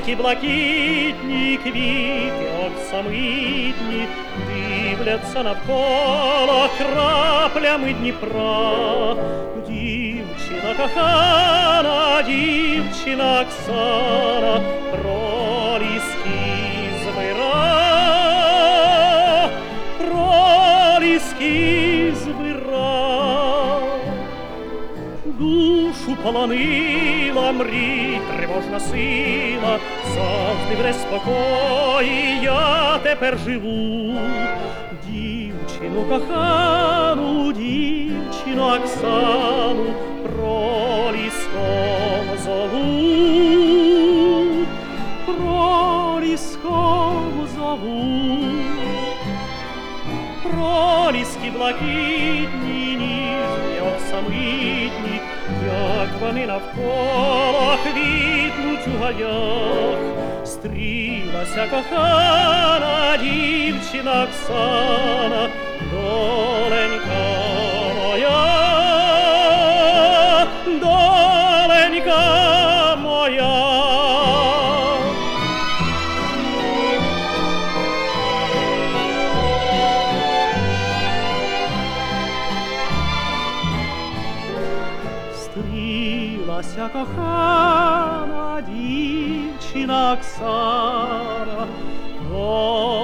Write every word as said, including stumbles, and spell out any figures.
Проліски блакитні, квіти оксамитні дивляться навколо краплями Дніпра. Дівчина кохана, дівчина Оксана, проліски збира, проліски збира. Душу полонила мрій тривожна сила, завжди в неспокої я тепер живу. Дівчину кохану, дівчину Оксану проліском зову, проліском зову. Проліски блакитні, ніжні, оксамитні, як вони навколо квітнуть у гаях. Стрілася кохана дівчина Оксана, доленька моя, доленька моя. Стрілася кохана дівчина Оксана,